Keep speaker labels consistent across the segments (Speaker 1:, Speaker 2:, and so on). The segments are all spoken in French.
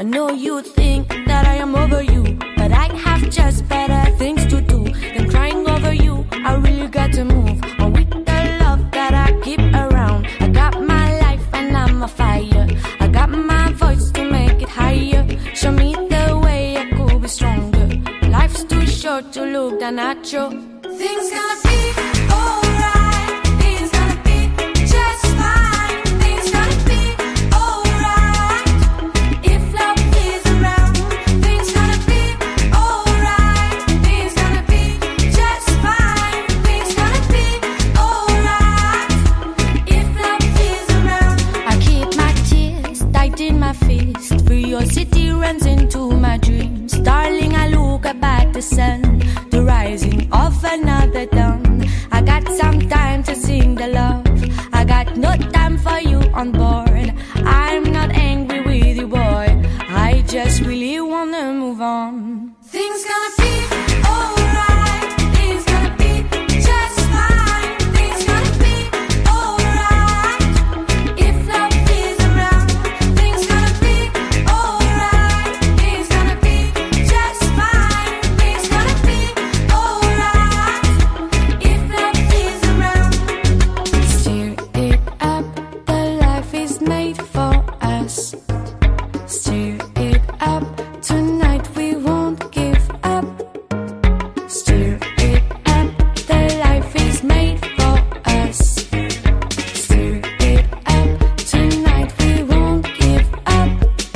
Speaker 1: I know you think that I am over you, but I have just better things to do than crying over you. I really got to move on with the love that I keep around. I got my life and I'm a fire. I got my voice to make it higher. Show me the way I could be stronger. Life's too short to look down at you. Things gonna be alright. Things gonna be just fine. Things gonna be alright. If love is around, things gonna be alright. Things gonna be just fine. Things gonna be alright. If love is around. I keep my tears tight in my fist. Curiosity runs into my dreams. Darling, I look up at the sun, the rising of another dawn. I got some time to sing the love. I got no time for you on board. I'm not angry with you, boy. I just really wanna move on. Things gonna be alright. Things gonna be just fine. Things gonna be alright. If love is around, things gonna be alright. Things gonna be just fine. Things gonna be alright. If love is around, stir it up. The life is made for us. Stir it up. Tonight we won't give up. Stir it up. The life is made for us. Stir it up. Tonight we won't give up.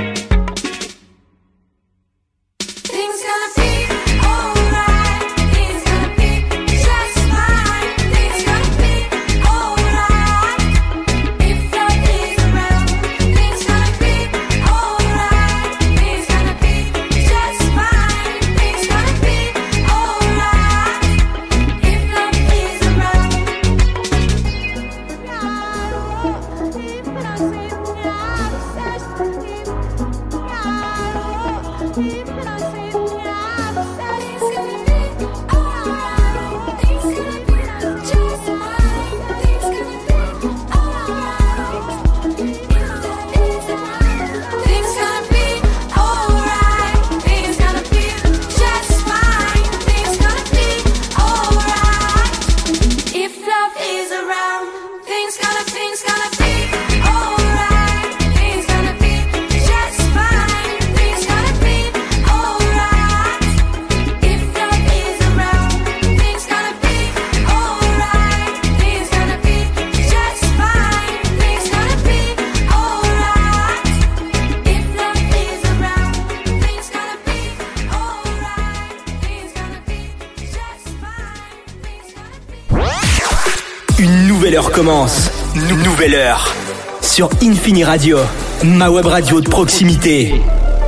Speaker 1: Things gonna be alright. Things gonna be just fine. Things gonna be alright. If love is around, things gonna be alright. Things gonna be just fine. Things gonna be alright. If love is around. If love is around, things gonna be alright. Things gonna be just fine. Things gonna be alright. If love is around, things gonna be alright. Things gonna be just fine. Things gonna be alright. If love is around, things gonna be alright. Things gonna be just fine. Things gonna be.
Speaker 2: Une nouvelle heure commence. Nouvelle heure. Sur Infini Radio, ma web radio de proximité.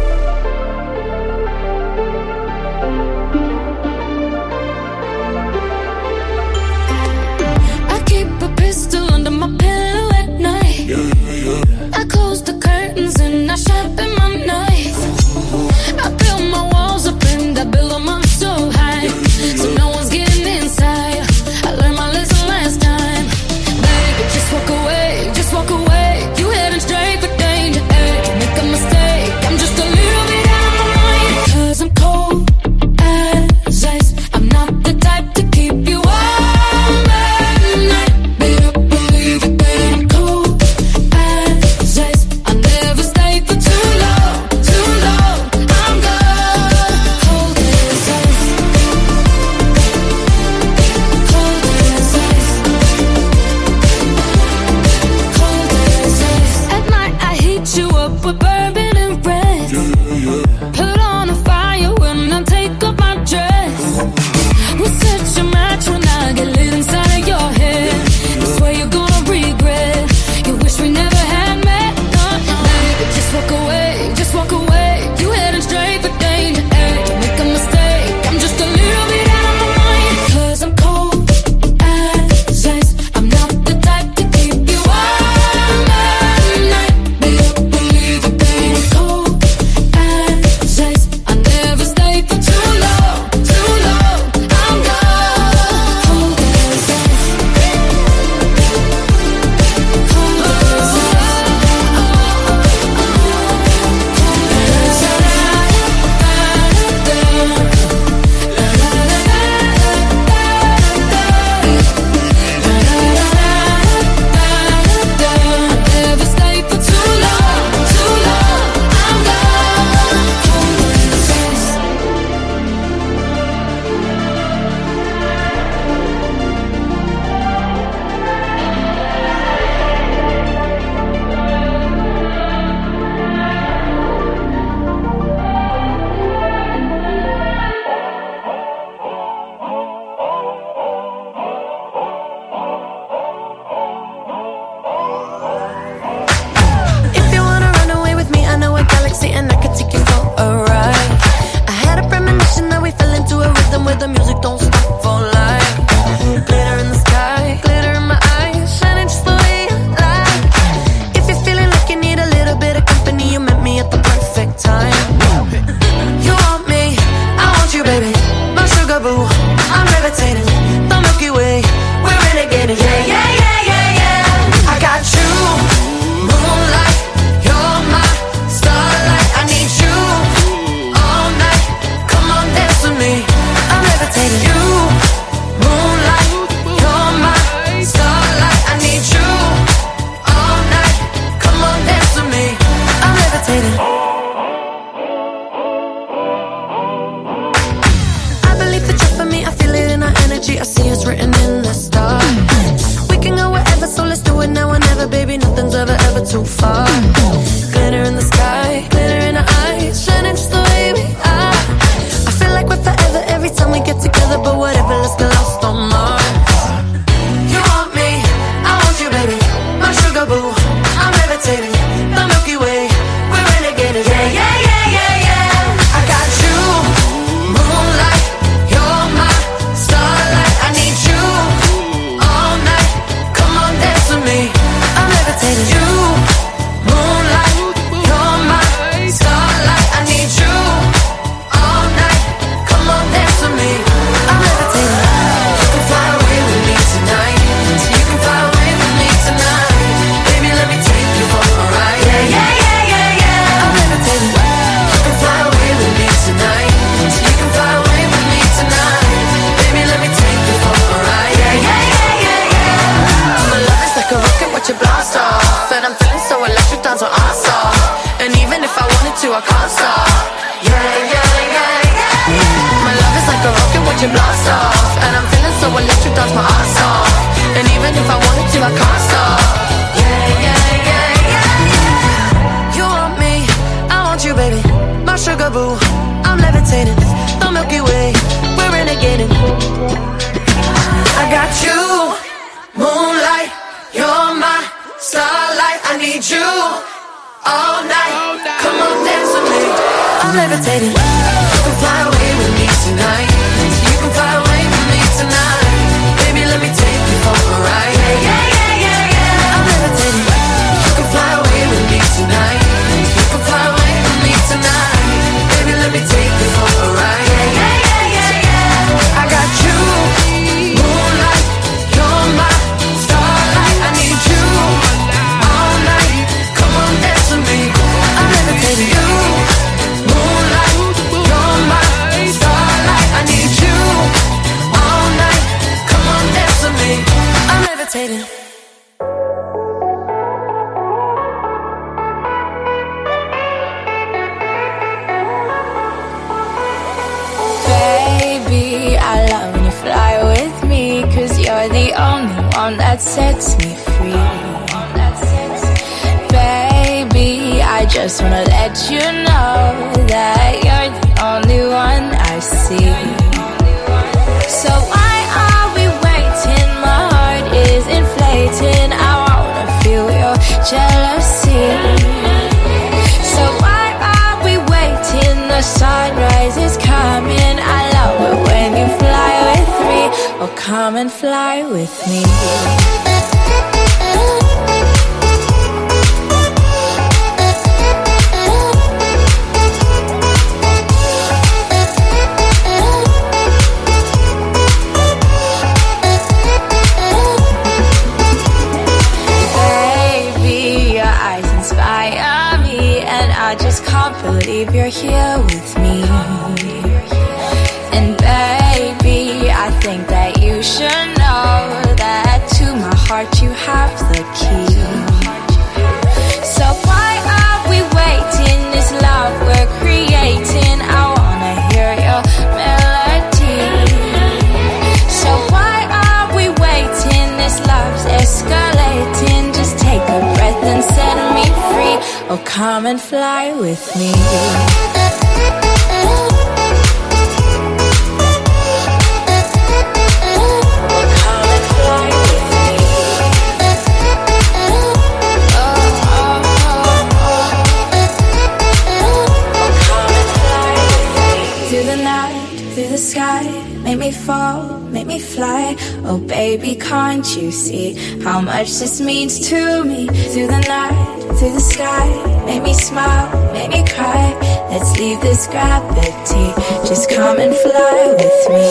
Speaker 1: I keep a pistol under my pillow at night. I close the curtains and I sharpen my knife. I build my walls up and I build them up so high, so no one's getting inside. I learned my lesson last time. Baby, just walk away, just walk away. You heading straight for danger. Hey, make a mistake, I'm just to, I can't stop. Yeah, yeah, yeah, yeah. My love is like a rocket watching blast off, and I'm feeling so electric, dance my ass off. And even if I wanted to, I can't stop. Yeah, yeah, yeah, yeah. You want me, I want you, baby. My sugar boo, I'm levitating. The Milky Way, we're renegading. I got you, moonlight, you're my starlight. I need you all night. Come on, dance with me. I'm levitating. You can fly away with me tonight. You can fly away with me tonight. Baby, let me take you for a ride. Yeah, yeah, yeah, yeah, yeah. I'm levitating. You can fly away with me tonight. You can fly away with me tonight. Baby, let me take you for a ride. Yeah, yeah, yeah, yeah, yeah. I got you, moonlight, you're my starlight. I need you all night. Come on, dance with me. I'm levitating. You, moonlight, you're my starlight. I need you all night. Come on, dance with me. I'm levitating.
Speaker 3: Baby, I love when you fly with me, 'cause you're the only one that sets me free. Baby, I just wanna let you know that you're the only one I see. So why are we waiting? My heart is inflating. I wanna feel your jealousy. So why are we waiting? The sunrise is coming. I love it when you fly with me. Oh, come and fly with me. I just can't believe you're here with me. And baby, I think that you should know that to my heart you have the key. So why are we waiting? This love we're creating, I wanna hear your melody. So why are we waiting? This love's escalating. Just take a breath and set me free. Oh, come and fly with me. Sky, make me fall, make me fly. Oh baby, can't you see how much this means to me? Through the night, through the sky, make me smile, make me cry. Let's leave this gravity, just come and fly with me.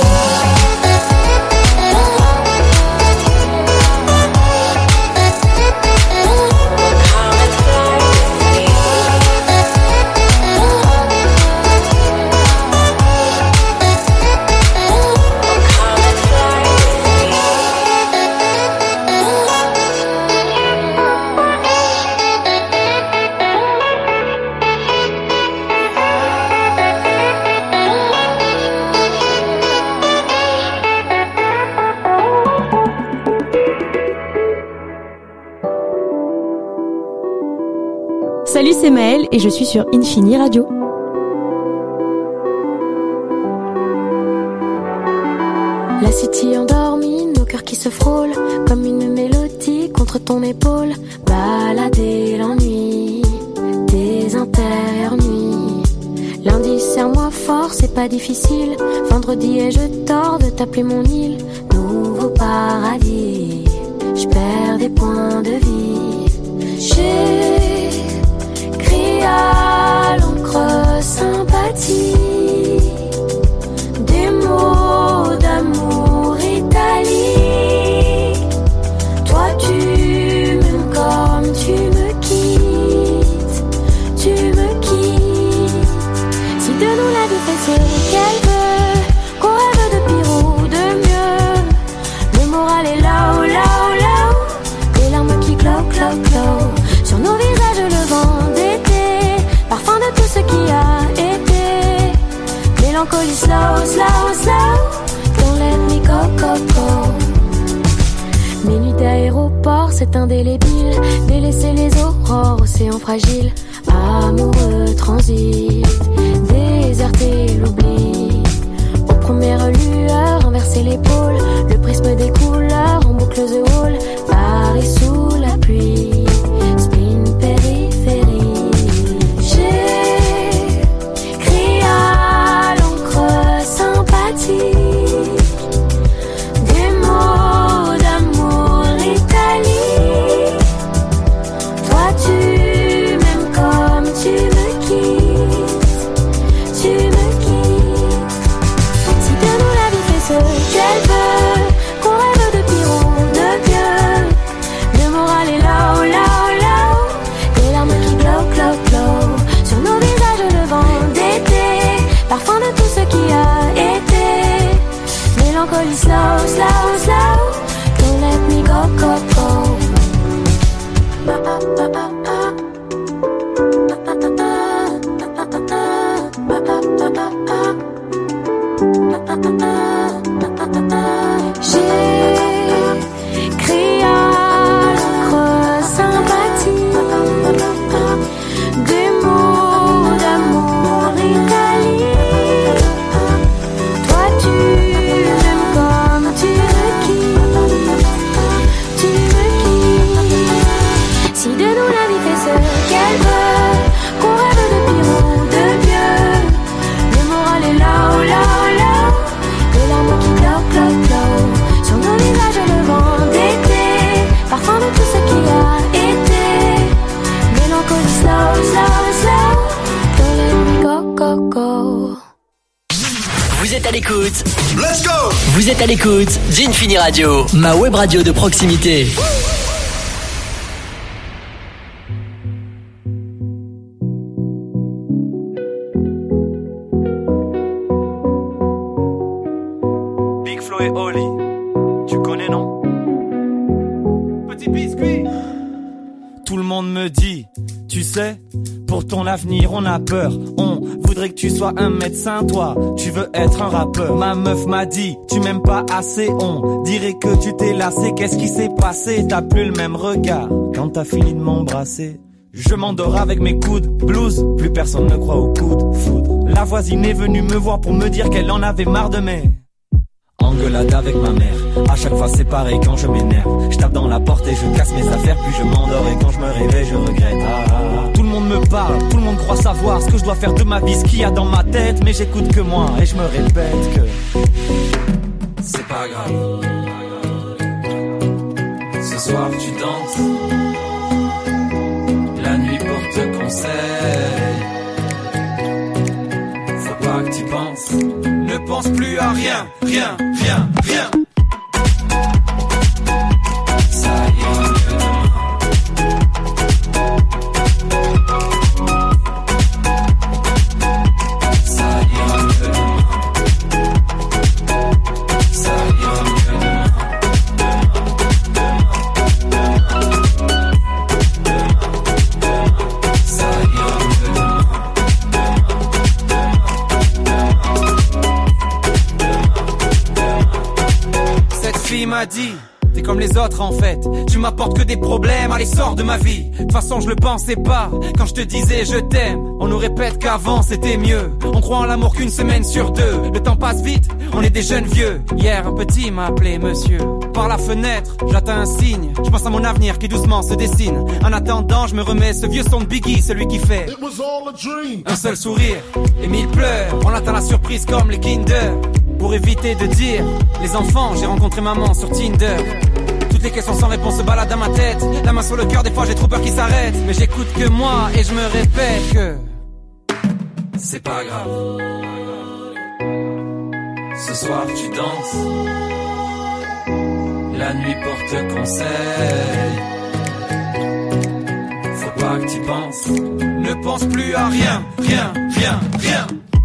Speaker 4: Salut, c'est Maëlle et je suis sur Infini Radio.
Speaker 5: La city endormie, nos cœurs qui se frôlent comme une mélodie contre ton épaule. Balader l'ennui des intérieures nuits. Lundi, serre-moi fort, c'est pas difficile. Vendredi, ai-je tort de t'appeler mon île? Nouveau paradis, je perds des points de vie. J'écris à l'encre sympathie des mots d'amour italique. Toi tu m'aimes comme tu me quittes, tu me quittes. Si de nous la vie fait ce qu'elle veut, qu'on rêve de pire ou de mieux, le moral est là-haut, là-haut, là-haut. Des larmes qui clo, clo, clo sur nos visages, le vent d'été. Mélancolie slow, slow, slow. Don't let me go, go, go. Mes nuits d'aéroport, c'est indélébile. Délaisser les aurores, océan fragile. Amoureux transit, déserter l'oubli. Aux premières lueurs, inverser l'épaule. Le prisme des couleurs, en boucle the wall. Paris sous la pluie, spin périphérie. J'écris à l'encre sympathique des mots d'amour italique. Toi tu m'aimes comme tu me quittes, tu me quittes. Si de nous la vie fait ce qu'elle veut, qu'on rêve de piron, de vieux. Le moral est là, là, là. Les larmes qui glow, glow, glow. Sur nos visages le vent d'été, parfum de tout ce qui a été. Mélancolie slow, slow, slow. Don't let me go, go, go. J'écris à l'encre sympathique des mots d'amour italique. Toi tu m'aimes comme tu me quittes, tu me quittes. Si de nous la vie fait ce qu'elle veut, qu'on rêve de piron, de vieux. Le moral est là, oh là, oh là. Les larmes qui glow, glow, glow. Sur nos visages le vent d'été, parfum de tout ce qui a été. Mélancolie slow, slow, slow. Don't let me go, go, go.
Speaker 2: Vous êtes à l'écoute.
Speaker 6: Let's go!
Speaker 2: Vous êtes à l'écoute d'Infini Radio, ma web radio de proximité.
Speaker 7: Big Flo et Oli, tu connais non? Petit biscuit. Tout le monde me dit, tu sais, pour ton avenir on a peur. On voudrait que tu sois un médecin, toi, tu veux être un rappeur. Ma meuf m'a dit, tu m'aimes pas assez. On dirait que tu t'es lassé, qu'est-ce qui s'est passé? T'as plus le même regard quand t'as fini de m'embrasser. Je m'endors avec mes coudes, blues, plus personne ne croit au coup de foudre. La voisine est venue me voir pour me dire qu'elle en avait marre de mes engueulade avec ma mère. À chaque fois c'est pareil quand je m'énerve. Je tape dans la porte et je casse mes affaires. Puis je m'endors et quand je me réveille je regrette. Tout le monde me parle, tout le monde croit savoir ce que je dois faire de ma vie, ce qu'il y a dans ma tête. Mais j'écoute que moi et je me répète que c'est pas grave. Ce soir tu danses, la nuit porte conseil. Faut pas que tu penses, ne pense plus à rien, rien, rien, rien. Ça ira mieux demain. Ça ira mieux demain. Ça ira mieux demain. Ça ira mieux demain. Cette fille m'a dit, t'es comme les autres en fait, tu m'apportes que des problèmes, allez sors de ma vie. De toute façon je le pensais pas, quand je te disais je t'aime. On nous répète qu'avant c'était mieux, on croit en l'amour qu'une semaine sur deux. Le temps passe vite, on est des jeunes vieux. Hier un petit m'a appelé monsieur. Par la fenêtre, j'atteins un signe, je pense à mon avenir qui doucement se dessine. En attendant je me remets ce vieux son de Biggie, celui qui fait un seul sourire et 1000 pleurs. On attend la surprise comme les Kinder. Pour éviter de dire les enfants, j'ai rencontré maman sur Tinder. Toutes les questions sans réponse se baladent dans ma tête. La main sur le cœur, des fois j'ai trop peur qu'ils s'arrêtent. Mais j'écoute que moi et je me répète que c'est pas grave. Ce soir tu danses, la nuit porte conseil. Faut pas que tu penses, ne pense plus à rien, rien, rien, rien.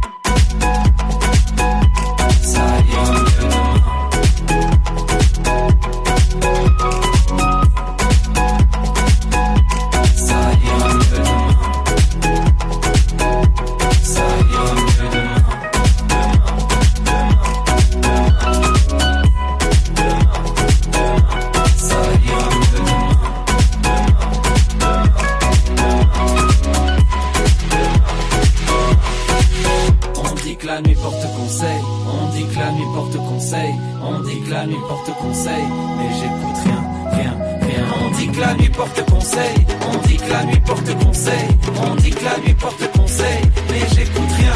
Speaker 7: Ça ira mieux demain. Ça ira mieux demain. Ça ira mieux demain. la nuit porte conseil. On dit que la nuit porte conseil. On dit que la nuit porte conseil. Mais j'écoute rien. On dit que la nuit porte conseil. On dit que la nuit porte conseil. On dit que la nuit porte conseil. Mais j'écoute rien.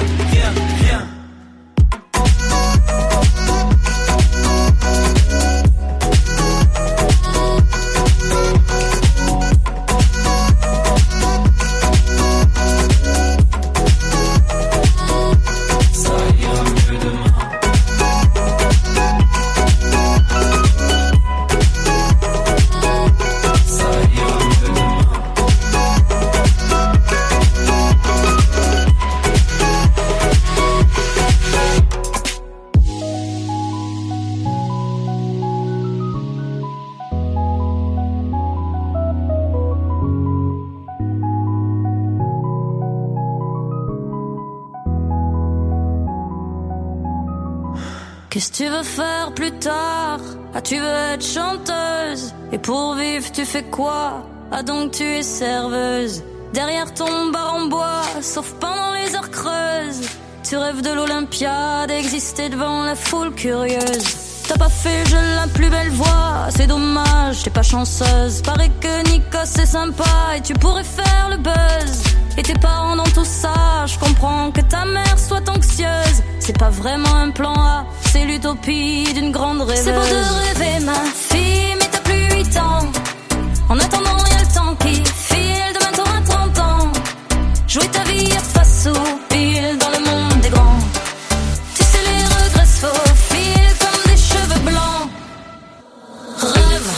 Speaker 1: Qu'est-ce que tu veux faire plus tard? Ah, tu veux être chanteuse? Et pour vivre, tu fais quoi? Ah, donc tu es serveuse. Derrière ton bar en bois, sauf pendant les heures creuses. Tu rêves de l'Olympia, d'exister devant la foule curieuse. T'as pas fait le jeu la plus belle voix, c'est dommage, t'es pas chanceuse. Paraît que Nikos c'est sympa et tu pourrais faire le buzz. Et tes parents dans tout ça, je comprends que ta mère soit anxieuse. C'est pas vraiment un plan A, c'est l'utopie d'une grande rêveuse. C'est beau de rêver ma fille, mais t'as plus 8 ans. En attendant y'a le temps qui file, demain t'auras 30 ans. Jouer ta vie à face au pile dans le monde des grands. Tu sais les regrets se faufilent comme des cheveux blancs. Rêve.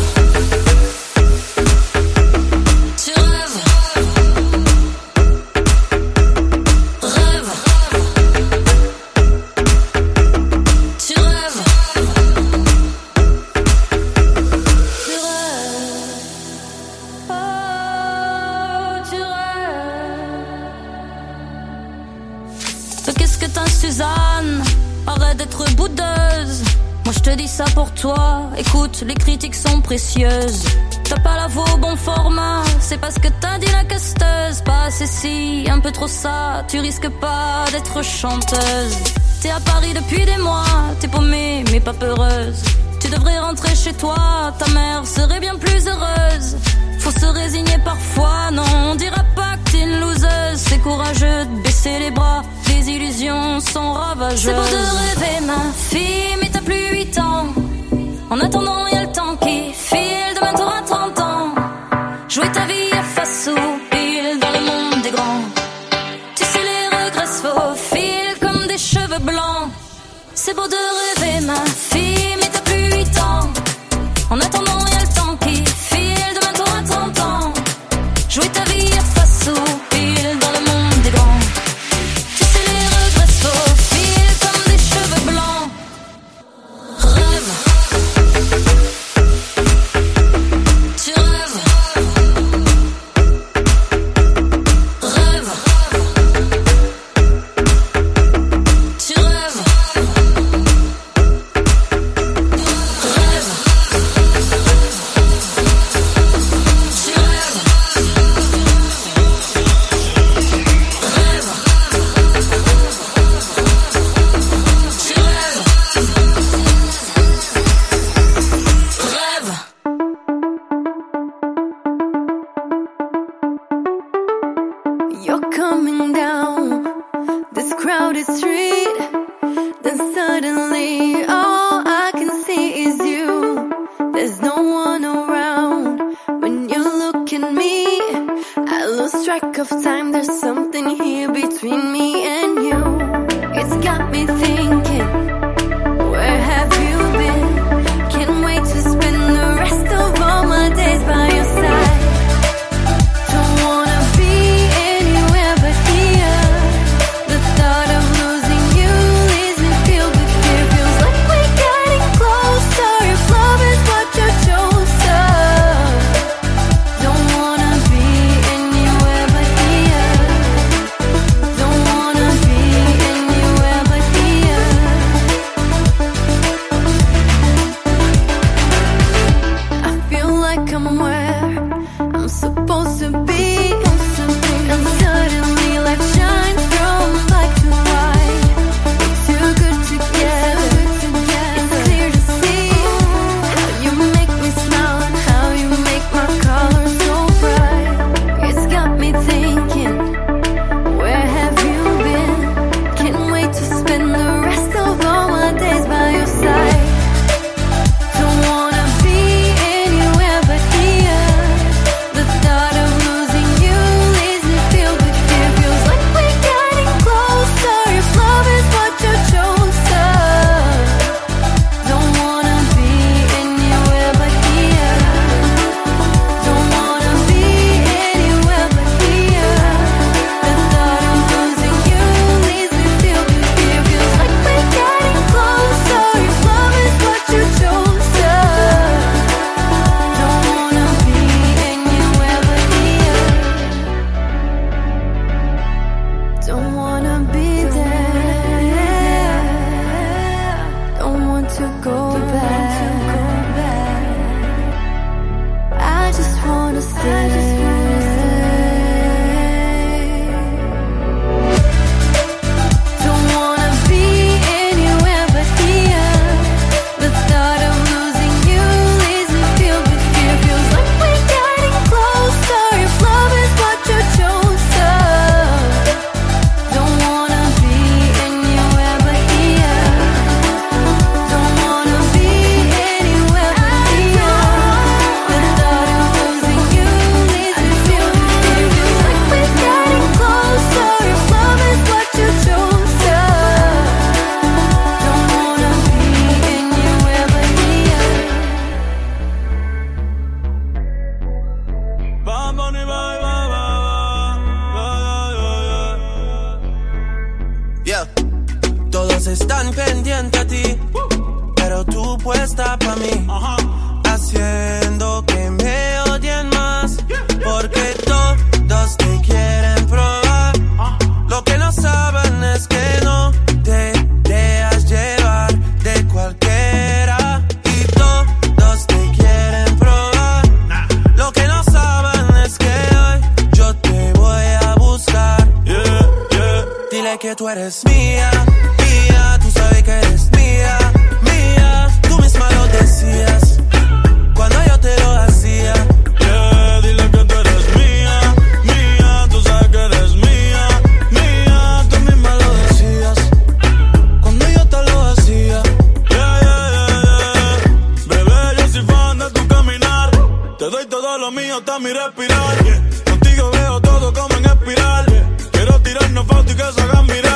Speaker 1: Tu rêves. Rêve. Tu rêves. Tu rêves. Oh, tu rêves. Qu'est-ce que t'as, Suzanne? Arrête d'être boudeuse. Moi je te dis ça pour toi. Écoute, les critiques sont précieuses. T'as pas la voix au bon format, c'est parce que t'as dit la casteuse. Pas assez si, un peu trop ça. Tu risques pas d'être chanteuse. T'es à Paris depuis des mois, t'es paumée mais pas peureuse. Tu devrais rentrer chez toi, ta mère serait bien plus heureuse. Faut se résigner parfois, non, on dira pas que t'es une loseuse. C'est courageux de baisser les bras, les illusions sont ravageuses. C'est beau de rêver ma fille, mais t'as plus 8 ans. En attendant y'a le temps qui file, demain t'auras 30 ans. Jouer ta vie à face au pile dans le monde des grands. Tu sais les regrets se faufilent comme des cheveux blancs. C'est beau de rêver ma fille, mais t'as plus 8 ans. En attendant y'a le temps qui file, demain t'auras 30 ans. Jouer ta vie à face au pile dans le monde des grands. Tu sais les regrets se faufilent comme des cheveux blancs. Rêve. Tu rêves. Rêve. Tu rêves. Rêve. Tu rêves. Rêve. Tu rêves. Rêve.
Speaker 5: You're coming down this crowded street, then suddenly all I can see is you. There's no one around when you look at me. I lose track of time, there's something here between me and you. It's got me thinking, where have you been? Can't wait to spend the rest of all my days by your side. Don't wanna be anywhere but here. The thought of losing you leaves me filled with fear. Feels like we're getting closer. If love is what you chose, don't wanna be anywhere but here. Don't wanna Don't wanna be there. Don't want to go back. I just wanna stay.
Speaker 6: Están pendientes a ti, pero tú puesta pa' mí, haciendo que me odien más, porque todos te quieren probar. Lo que no saben es que no te dejas llevar de cualquiera, y todos te quieren probar. Lo que no saben es que hoy yo te voy a buscar. Dile que tú eres mía. Tú sabes que eres mía, mía. Tú misma lo decías cuando yo te lo hacía. Dile que tú eres mía, mía. Tú sabes que eres mía, mía. Tú misma lo decías cuando yo te lo hacía. Bebé, yo soy fan de tu caminar. Te doy todo lo mío hasta mi respirar. Contigo veo todo como en espiral. Quiero tirarnos fotos y que se hagan mirar.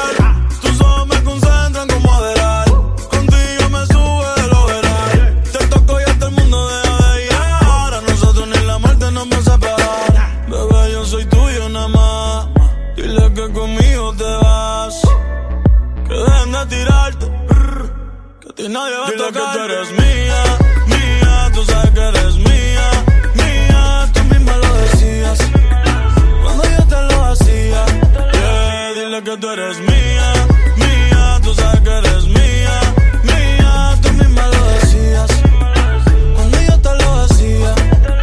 Speaker 6: Y nadie va a tocar. Dile que tú eres mía, mía. Tú sabes que eres mía, mía. Tú misma lo decías cuando yo te lo hacía. Dile que tú eres mía, mía. Tú sabes que eres mía, mía. Tú misma lo decías cuando yo te lo hacía.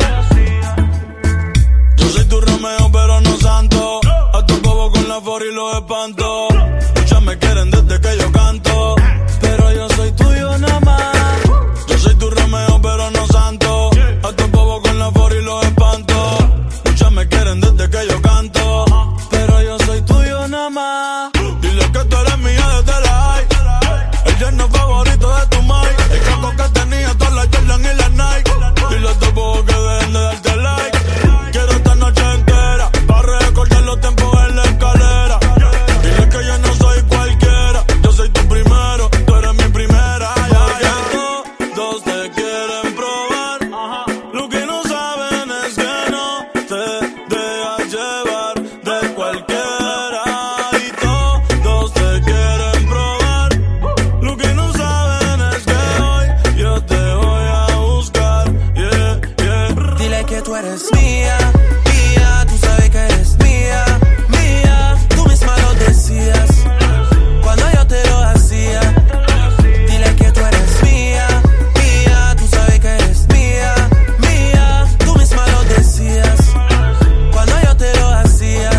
Speaker 6: Yo soy tu Romeo pero no santo. A tu bobo con la for y los espanto. Muchas me quieren desde que yo canto, pero yo soy tuyo nada más. Yo soy tu Romeo pero no santo. A tu bobo con la for y los espanto. Muchas me quieren desde que yo canto, pero yo soy tuyo nada más. Dile que tú eres mía desde la high. El yerno favorito de tu mai. El caco que tenía todas las Jordan y las Nike. Dile a tu bobo que dejen de darte like. Quiero esta noche entera para recordar los tiempos en la escalera. Dile que yo no soy cualquiera. Yo soy tu primero, tú eres mi primera. Todos te quieren probar. Lo que no saben es que no te dejas llevar de cualquiera. Y todos te quieren probar. Lo que no saben es que hoy yo te voy a buscar. Dile que tú eres mía, mía. Tú sabes que eres mía, mía. Tú misma lo decías cuando yo te lo hacía. Dile que tú eres mía, mía. Tú sabes que eres mía, mía. Tú misma lo decías cuando yo te lo hacía.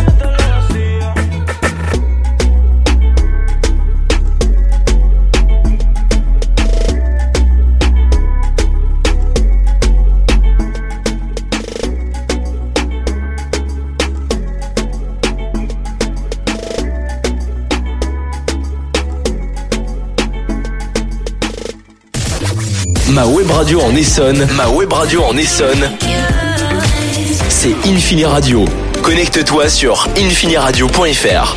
Speaker 2: Ma web radio en Essonne. Ma web radio en Essonne. C'est Infini Radio. Connecte-toi sur infiniradio.fr.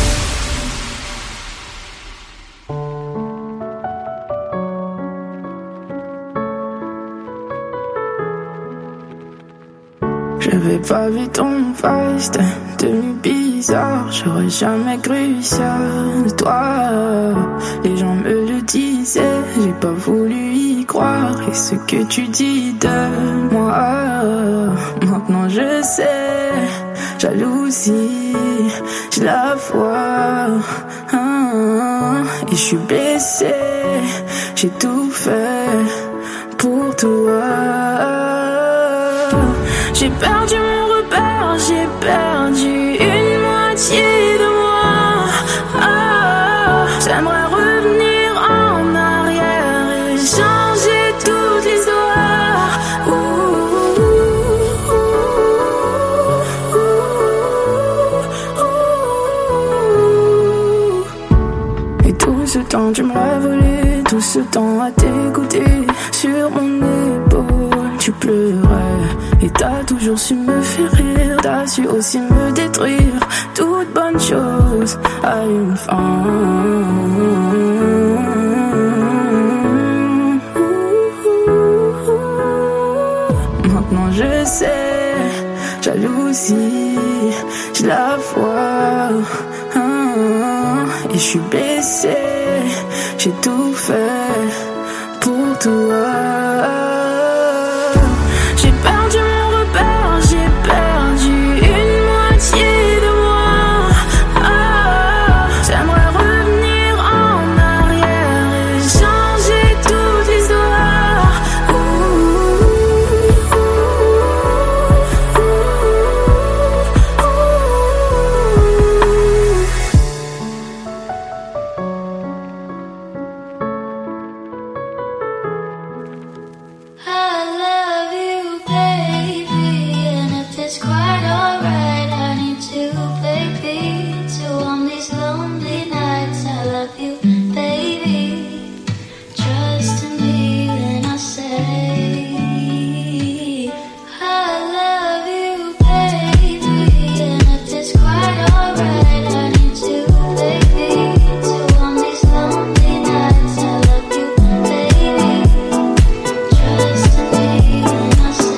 Speaker 8: J'avais pas vu ton face, t'es devenu bizarre. J'aurais jamais cru ça de toi. Les gens me le disaient, j'ai pas voulu y croire. Et ce que tu dis de moi, maintenant je sais. jalousie, j'ai la foi, et je suis blessé, j'ai tout fait pour toi. J'ai perdu mon repère, j'ai perdu une moitié de moi. J'aimerais revenir en arrière et changer toute l'histoire. Et tout ce temps tu me l'as volé, tout ce temps à t'écouter. Sur mon épaule tu pleurais et t'as toujours su me faire rire. T'as su aussi me détruire. Toute bonne chose a une fin. Maintenant je sais, jalousie, j'ai la foi, et je suis blessé, j'ai tout fait pour toi. J'ai perdu mon repère, j'ai perdu une moitié de moi. J'aimerais revenir en arrière et changer toute l'histoire.
Speaker 3: I love you, baby, and if it's quite alright, I need to, baby, to on these lonely nights. I love you, baby, trust in me when I say I love you, baby, and if it's quite alright, I need to, baby, to on these lonely nights. I love you, baby, trust in me when I say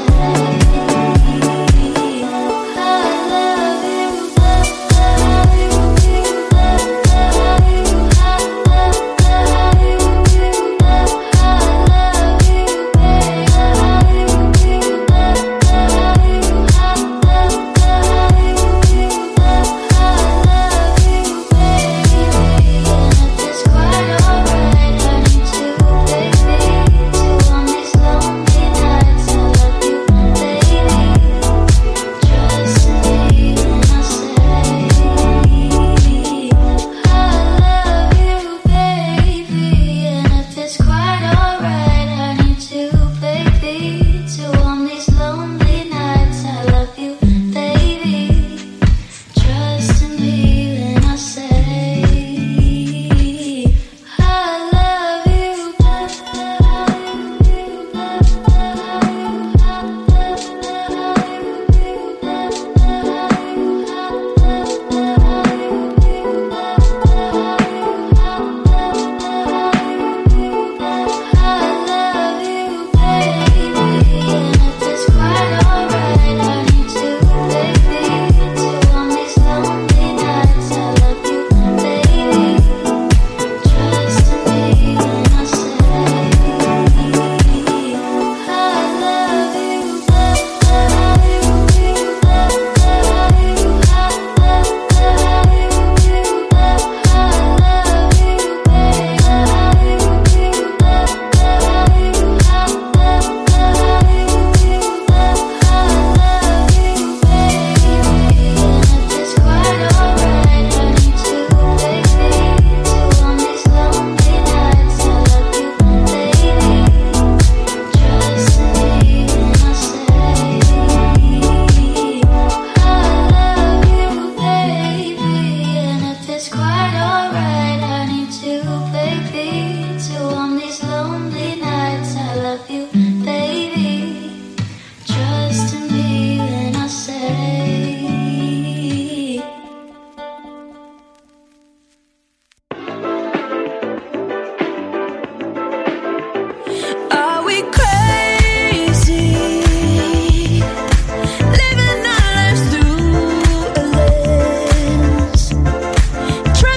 Speaker 1: Try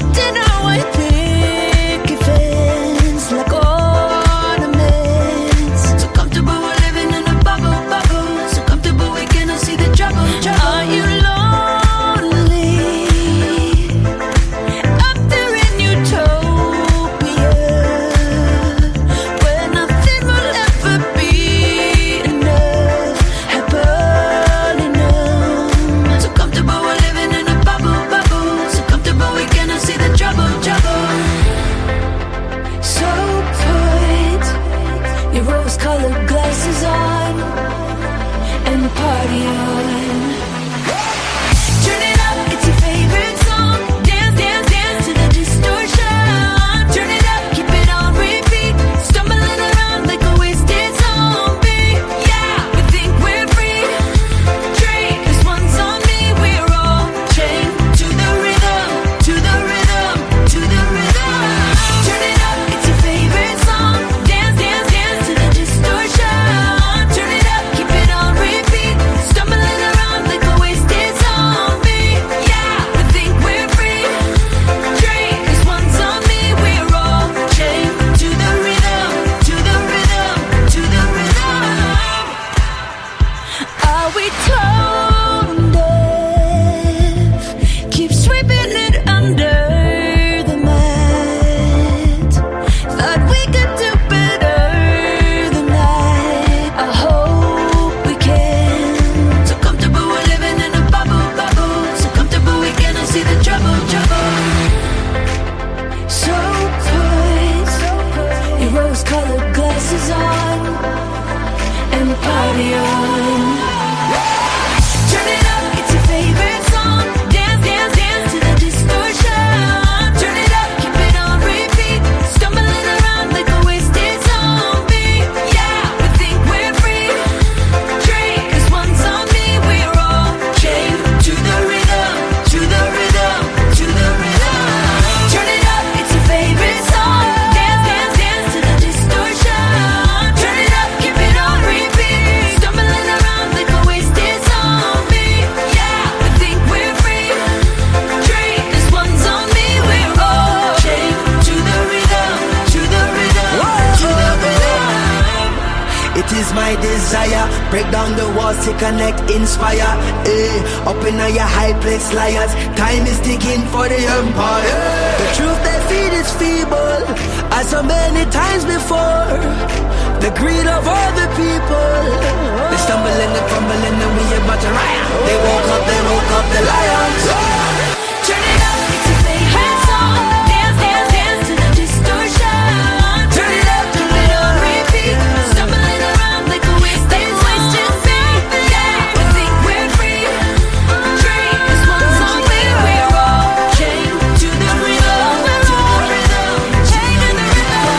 Speaker 9: Break down the walls to connect, inspire. Up in your high place, liars. Time is ticking for the empire. The truth they feed is feeble, as so many times before. The greed of all the people. They stumble and they crumble and then we about to riot. They woke up the lions.
Speaker 1: Turn it up, it's a favorite song. Dance, dance, dance to the distortion. Turn it up, do it on repeat. Stumbling around like a wasted feet. Yeah, we think we're free. Drink this one song, we're all chained to the rhythm. Chained to the rhythm.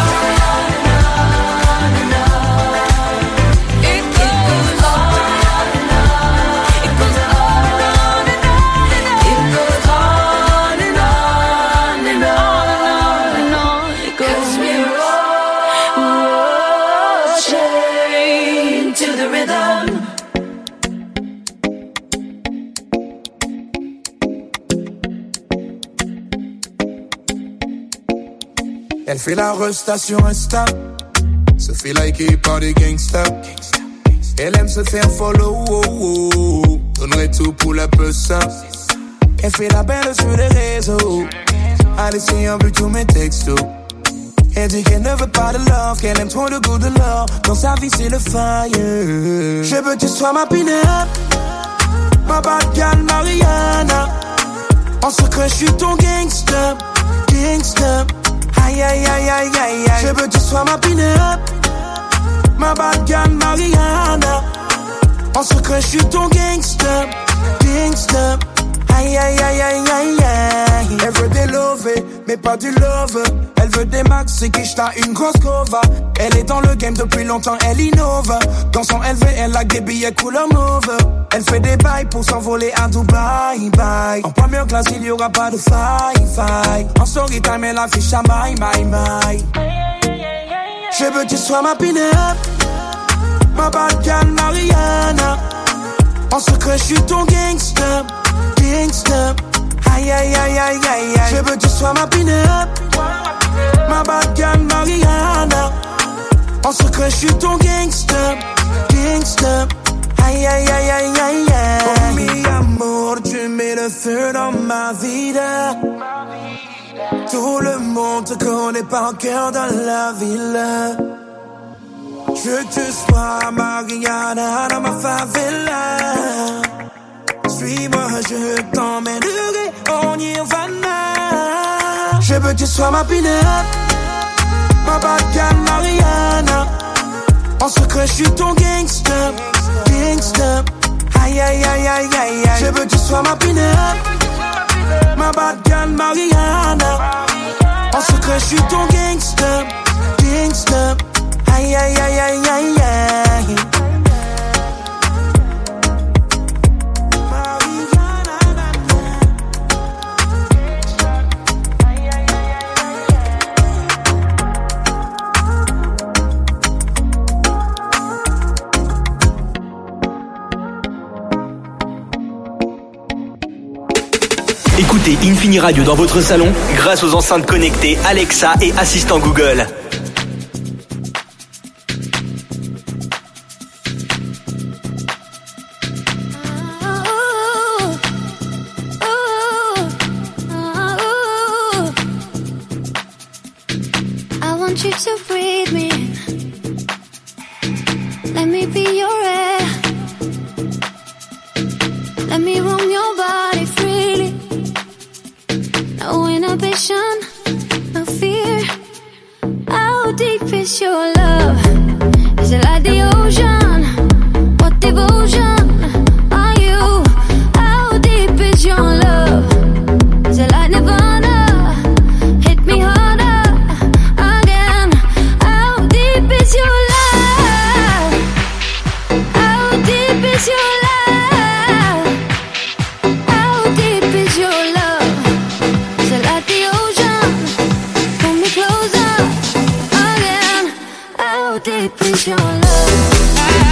Speaker 1: It goes on and on. It goes on and on and on. It goes on and on and on and on. It goes. 'Cause we're all chained to the rhythm.
Speaker 10: Elle fait la resta sur Insta, se fait liker par des gangsters. Elle aime se faire follow, donnerait tout pour la ça. Elle fait la belle sur les réseaux, a laissé en vue tous mes textos. Elle dit qu'elle ne veut pas de love, qu'elle aime trop le goût de l'or. Dans sa vie c'est le fire. Je veux que tu sois ma pin-up, ma bad girl Mariana. En secret je suis ton gangster, gangster. Aïe aïe aïe aïe aïe aïe. Je veux que tu sois ma pin-up, ma bad girl Mariana. En secret je suis ton gangster, gangster. Aïe aïe aïe aïe aïe aïe. Elle veut des lovés, mais pas du love. Elle veut des max, c'est qui j't'a une grosse cova. Elle est dans le game depuis longtemps, elle innove. Dans son LV, elle a des billets couleur mauve. Elle fait des bails pour s'envoler à Dubaï, bye. En première classe, il y aura pas de faille. En story time, elle affiche à my. Je veux que tu sois ma pin-up, ma bad girl Mariana. En secret, je suis ton gangster, gangster. Aïe aïe aïe aïe aïe aïe. Je veux que tu sois ma pin-up, ma bad girl Mariana. En secret, je suis ton gangster, gangster. Aïe aïe aïe aïe aïe aïe. Oh mi amour, tu mets le feu dans ma vida. Tout le monde te connaît par cœur dans la ville. Je veux que tu sois Mariana dans ma favela. Suis-moi, je t'emmènerai au Nirvana. Je veux que tu sois ma pin-up, ma bad girl Mariana. En secret, je suis ton gangster, gangster. Aïe aïe aïe aïe aïe aïe. Je veux que tu sois ma pin-up, ma bad girl Mariana. En secret, je suis ton gangster, gangster. Aïe aïe aïe aïe aïe aïe.
Speaker 2: Écoutez Infini Radio dans votre salon grâce aux enceintes connectées Alexa et assistant Google.
Speaker 5: I want you to breathe me. Let me be your air. Let me roam your body freely. No inhibition, no fear. How deep is your love? Is it like the ocean? What devotion are you? How deep is your love? Is it like Nirvana? Hit me harder again. How deep is your love? How deep is your love? How deep is your love? Is it like the ocean? Pull me closer again. How deep is your love?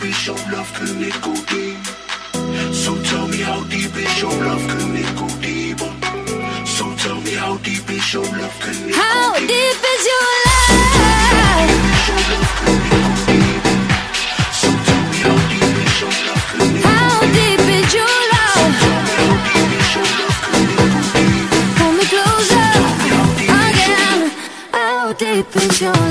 Speaker 10: is your love? Can it go deep? So tell me how deep is your love? Can it go deeper? So tell me how deep is your love? Can it go deep?
Speaker 1: How deep is your love?
Speaker 10: So tell me how deep is your love? Can it go deep?
Speaker 1: How deep is your love? Pull me closer again. How deep is your love?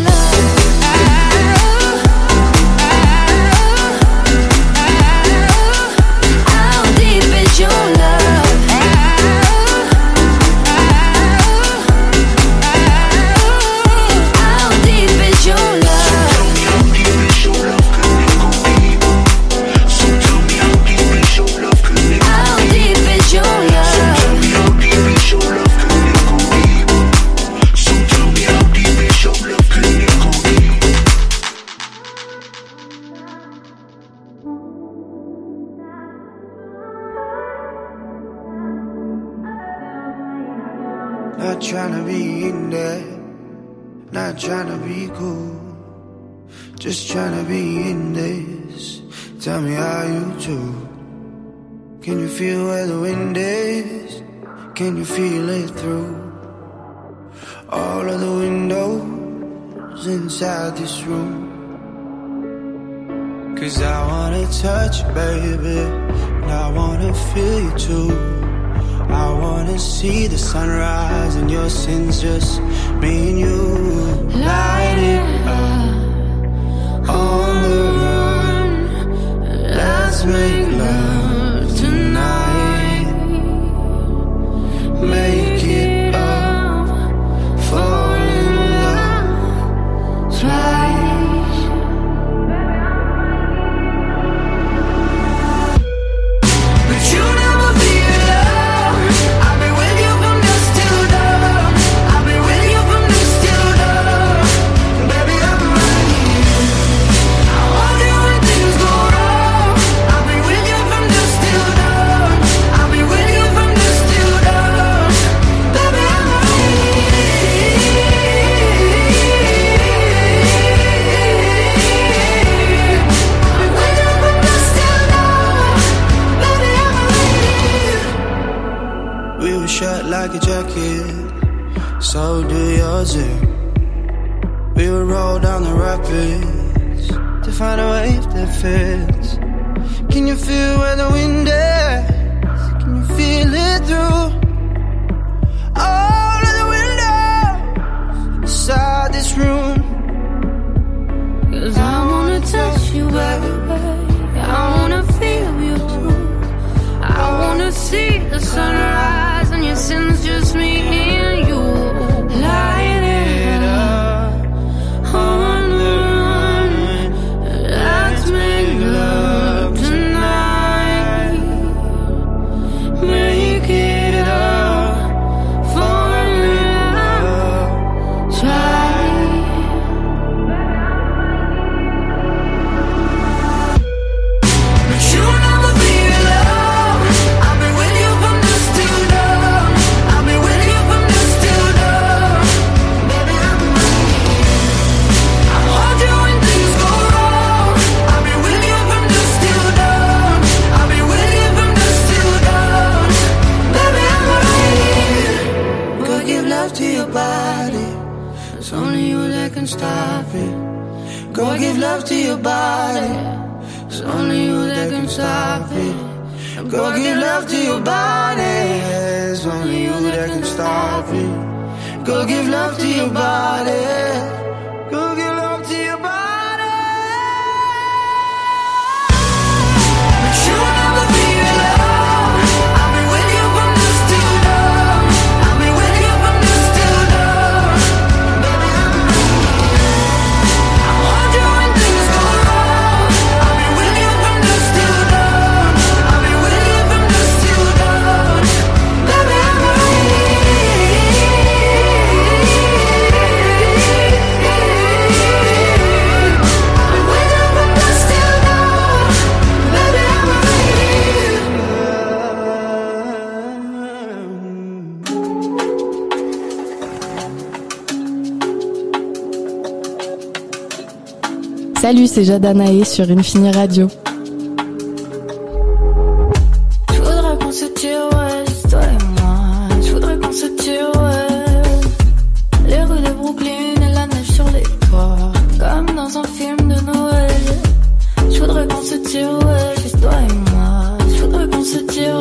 Speaker 1: How deep is your love? How deep is your love? How deep is your love?
Speaker 11: Not tryna be in there, not tryna be cool, just tryna be in this. Tell me how you do. Can you feel where the wind is? Can you feel it through all of the windows inside this room? 'Cause I wanna touch you, baby, and I wanna feel you too. I wanna see the sunrise and your sins, just me and you. Light it up on the run. Let's make love tonight. Make it up, fall in love twice. But you never be alone. I've been with you from dusk till dawn. I've been with you from dusk till dawn. Baby, I'm right here. I want you when things go wrong. I've been with you from dusk till dawn. I've been with you from dusk till dawn. Baby, I'm right here. I've been with you from dusk till dawn. Baby, I'm right here. We were shut like a jacket, so do yours. We would roll down the rapids to find a wave that fits. Can you feel where the wind is? Can you feel it through all of the windows inside this room? 'Cause I wanna touch you, baby. I wanna feel you too. I wanna see the sunrise and your sins, just me and you. Light it up on the run. Let's make love tonight. Make it up, fall in love twice. But you'll never be alone. I've been with you from dusk till dawn. I've been with you from dusk till dawn. Baby, I'm right here. I want you when things go wrong. I've been with you from dusk till dawn. I've been with you from dusk till dawn. Baby, I'm right here. Go give love to your body. It's only you that can stop it. Go give love to your body. It's only you that can stop it. Go give love to your body. It's only you that can stop it. Go give love to your body. Go give love to your body. But you'll never be alone. I've been with you from dusk till dawn. I've been with you from dusk till dawn. Baby, I'm right here. I want you when things go wrong. I've been with you from dusk till dawn. I've been with you from dusk till dawn. Baby, I'm right here.
Speaker 4: Salut, c'est Jade Anaé sur Infini Radio.
Speaker 5: Je voudrais qu'on se tire, ouais, juste toi et moi. Je voudrais qu'on se tire, ouais. Les rues de Brooklyn et la neige sur les toits, comme dans un film de Noël. Je voudrais qu'on se tire, ouais, juste toi et moi. Je voudrais qu'on se tire,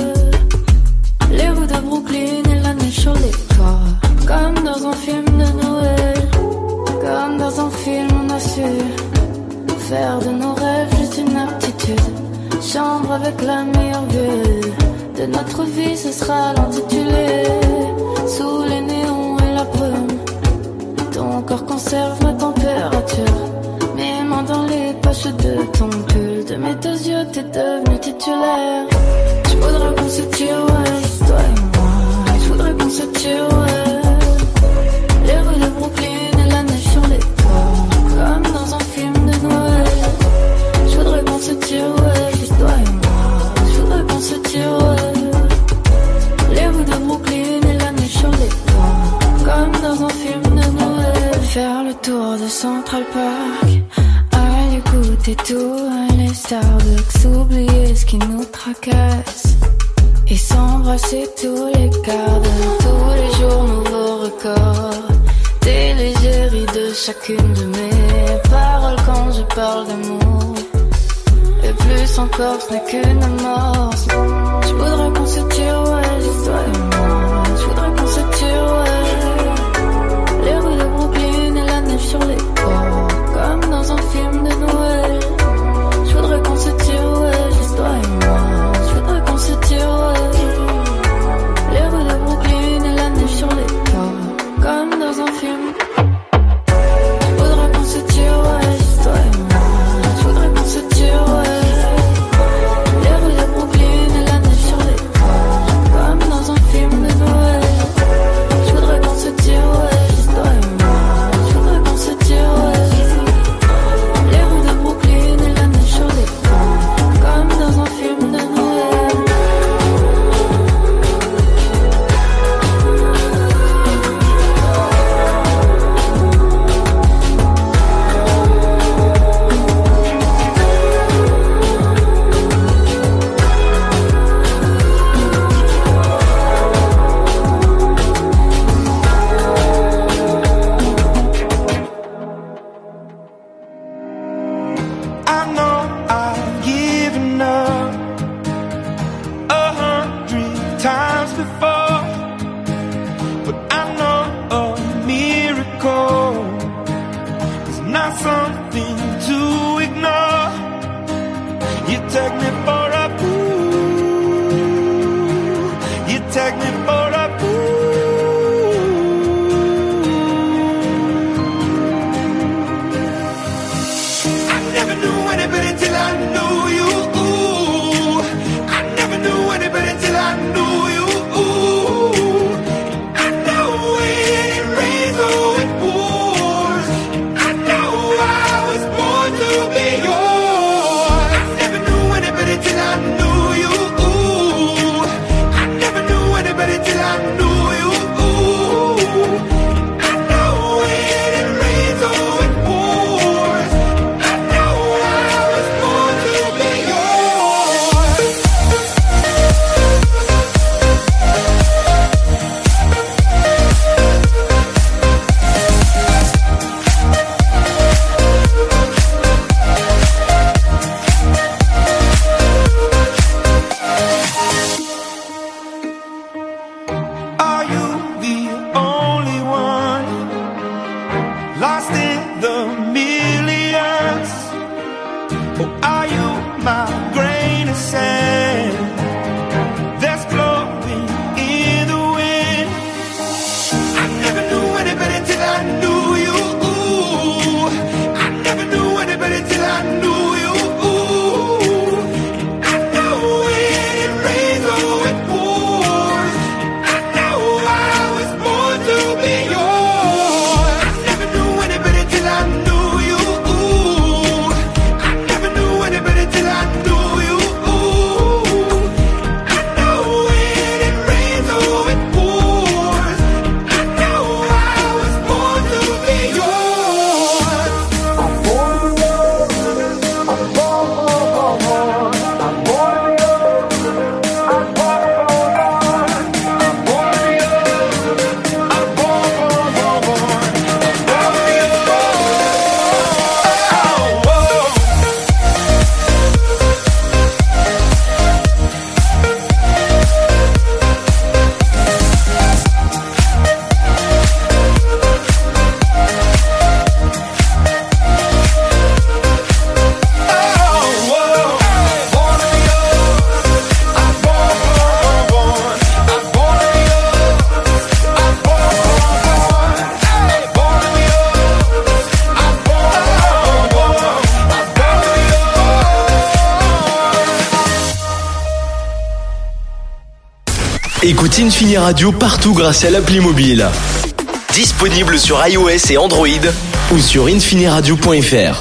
Speaker 5: ouais. Les rues de Brooklyn et la neige sur les toits, comme dans un film de Noël. Comme dans un film, on a su faire de nos rêves juste une aptitude. Chambre avec la meilleure vue de notre vie, ce sera l'intitulé. Sous les néons et la brume, ton corps conserve ma température. Mes mains dans les poches de ton pull. De mes deux yeux, t'es devenu titulaire. Je voudrais qu'on se tire, ouais, juste toi et moi. Je voudrais qu'on se tire, ouais. Les rues de Brooklyn et la neige sur les toits, comme dans un film de Noël. Je voudrais qu'on se tire, ouais, juste toi et moi. Je voudrais qu'on se tire, ouais. Les rues de Brooklyn et la neige sur les toits, comme dans un film de Noël. Faire le tour de Central Park, aller goûter tout, les Starbucks, oublier ce qui nous tracasse et s'embrasser tous les quarts d'heure. Tous les jours, nouveaux records. T'es l'égérie de chacune de mes paroles quand je parle d'amour. Et plus encore, ce n'est qu'une amorce. Je voudrais qu'on se tire, ouais, juste toi et moi. Je voudrais qu'on se tire, ouais. Les rues de Brooklyn et la neige sur les toits, comme dans un film de Noël. Je voudrais qu'on se tire, ouais, juste toi et moi. Je voudrais qu'on se tire, ouais. Les rues de Brooklyn et la neige sur les toits, comme dans un film. Je voudrais qu'on se tire, ouais, juste toi et moi. Je voudrais qu'on se tire, ouais. Les rues de Brooklyn et la neige sur les toits, comme dans un film de Noël. Je voudrais qu'on se tire, ouais, juste toi et moi. Je voudrais qu'on se tire, ouais. Les rues de Brooklyn et la neige sur les toits, comme dans un film de Noël.
Speaker 12: I know I've given up 100 times before, but I know a miracle is not something to ignore. You take me for a fool, you take me for a fool. I never knew any better till I knew you. I never knew any better till I knew you. I know when it rains or it pours, I know I was born to be yours. I never knew any better till I knew you. I never knew any better till I knew you. I know when it rains or it pours, I know I was born to be yours. Are you the only one lost in the millions? Or are you my grain of sand that's blowing in the wind? I never knew any better till I knew you. I never knew any better till I knew you. I know when it rains or it pours, I know I was born to be yours. I never knew any better till I knew you. I never knew any better till I knew
Speaker 2: Écoute Infini Radio partout grâce à l'appli mobile. Disponible sur iOS et Android ou sur infiniradio.fr.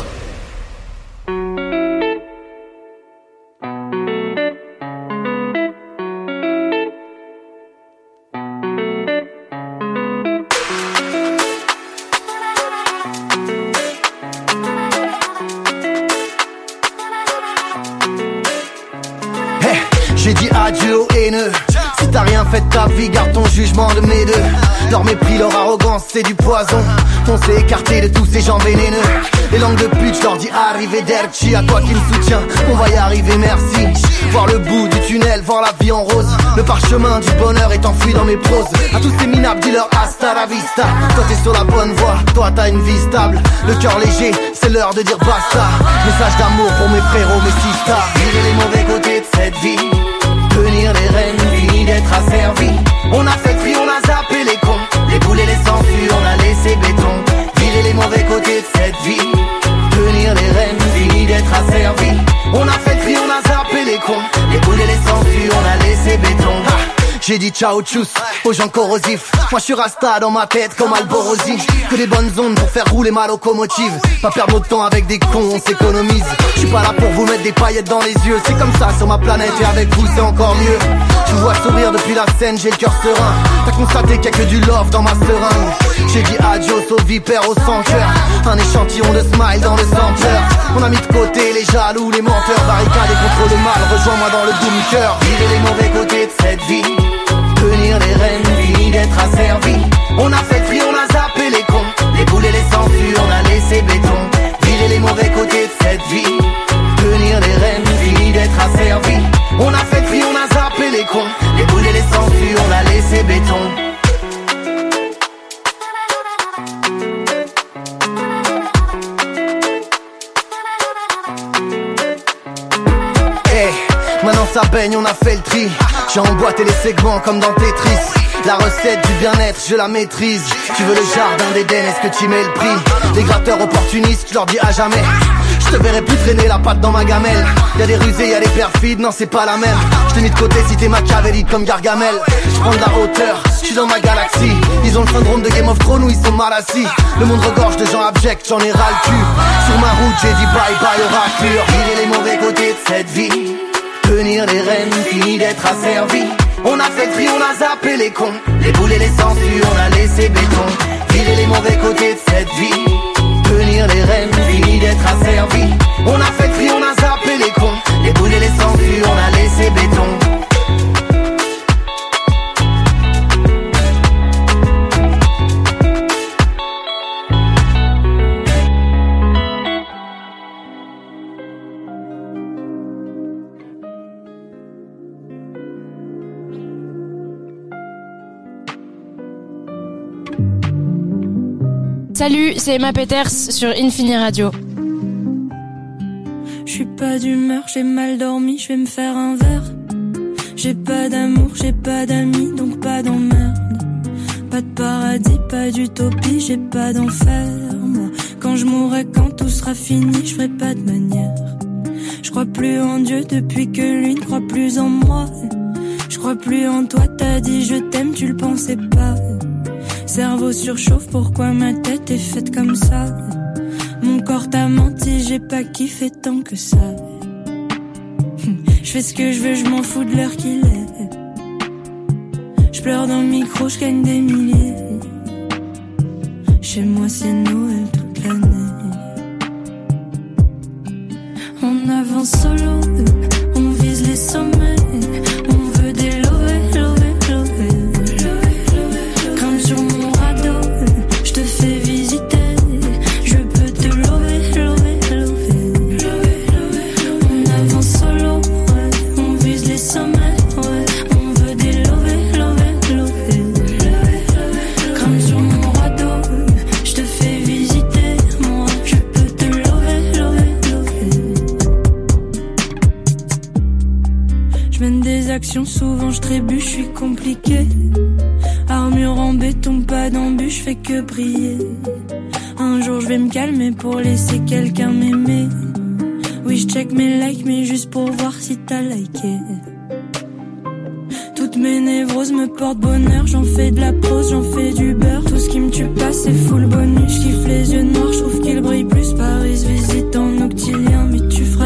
Speaker 13: J'ai dit adieu aux haineux. Si t'as rien fait de ta vie, garde ton jugement de mes deux. Leur mépris, leur arrogance, c'est du poison. On s'est écarté de tous ces gens vénéneux. Les langues de pute, je leur dis arrivederci. À toi qui me soutiens, on va y arriver, merci. Voir le bout du tunnel, voir la vie en rose. Le parchemin du bonheur est enfoui dans mes proses. À tous ces minables, dis-leur hasta la vista. Toi t'es sur la bonne voie, toi t'as une vie stable. Le cœur léger, c'est l'heure de dire basta. Message d'amour pour mes frérots, mes sisters. Vivez les mauvais côtés de cette vie. Tenir les rênes, fini d'être asservi. On a fait tri, on a zappé les cons. Les boules et les sangsues, on a laissé béton. Virer les mauvais côtés de cette vie. Tenir les rênes, fini d'être asservi. On a fait tri, on a zappé les cons. Les boules et les sangsues, on a laissé béton. J'ai dit ciao tchuss aux gens corrosifs. Moi je suis rasta dans ma tête comme Alborosi. Que des bonnes ondes pour faire rouler ma locomotive. Pas perdre notre temps avec des cons, on s'économise. Je suis pas là pour vous mettre des paillettes dans les yeux. C'est comme ça sur ma planète et avec vous c'est encore mieux. Je vous vois sourire depuis la scène, j'ai le cœur serein. T'as constaté qu'il y a que du love dans ma seringue. J'ai dit adios aux vipères, aux sans cœur. Un échantillon de smile dans le sampleur. On a mis de côté les jaloux, les menteurs. Barricadés contre le mal, rejoins-moi dans le doom cœur. Vivez les mauvais côtés de cette vie. Tenir les rênes, fini d'être asservi. On a fait tri, on a zappé les cons. Les boules et les sangsues, on a laissé béton. Virer les mauvais côtés de cette vie. Tenir les rênes, fini d'être asservi. On a fait tri, on a zappé les cons. Les boules et les sangsues, on a laissé béton. Maintenant ça baigne, on a fait le tri. J'ai emboîté les segments comme dans Tetris. La recette du bien-être, je la maîtrise. Tu veux le jardin d'Éden, est-ce que tu mets le prix? Les gratteurs opportunistes, je leur dis à jamais. Je te verrai plus traîner la patte dans ma gamelle. Y'a des rusés, y'a des perfides, non c'est pas la même. Je t'ai mis de côté si t'es machiavélique comme Gargamel. Je prends de la hauteur, je suis dans ma galaxie. Ils ont le syndrome de Game of Thrones où ils sont mal assis. Le monde regorge de gens abjects, j'en ai ras le cul. Sur ma route j'ai dit bye bye aux raclures. Virer les mauvais côtés de cette vie. Tenir les rênes, fini d'être asservi. On a fait tri, on a zappé les cons. Les boules et les sangsues, on a laissé béton. Virer les mauvais côtés de cette vie. Tenir les rênes, fini d'être asservi. On a fait tri, on a zappé les cons. Les boules et les sangsues, on a laissé béton.
Speaker 4: Salut, c'est Emma Peters sur Infini Radio.
Speaker 14: Je suis pas d'humeur, j'ai mal dormi, je vais me faire un verre. J'ai pas d'amour, j'ai pas d'amis, donc pas d'emmerde. Pas de paradis, pas d'utopie, j'ai pas d'enfer. Moi, quand je mourrai, quand tout sera fini, je ferai pas de manière. Je crois plus en Dieu depuis que lui ne croit plus en moi. Je crois plus en toi, t'as dit je t'aime, tu le pensais pas. Cerveau surchauffe, pourquoi ma tête est faite comme ça? Mon corps t'a menti, j'ai pas kiffé tant que ça. Je fais ce que je veux, je m'en fous de l'heure qu'il est. Je pleure dans le micro, je gagne des milliers. Chez moi c'est Noël toute l'année. On avance solo, on vise les sommets. On veut des lovés, lovés, lovés. Grimpe sur mon radeau, je te fais visiter. Je peux te lover, lover, lover. On avance solo, ouais. On vise les sommets, ouais. On veut des lovés, lovés, lovés. Grimpe sur mon radeau, je te fais visiter. Moi, je peux te lover, lover, lover. Je mène des actions, souvent je trébuche, je suis compliqué. Armure en béton, pas d'embûche, je fais que prier. Un jour je vais me calmer pour laisser quelqu'un m'aimer. Oui, je check mes likes, mais juste pour voir si t'as liké. Tout Toutes mes névroses me portent bonheur. J'en fais de la prose, j'en fais du beurre. Tout ce qui me tue pas c'est full bonus. J'kiffe les yeux noirs, je trouve qu'ils brillent plus. Paris visite en octilien, mais tu feras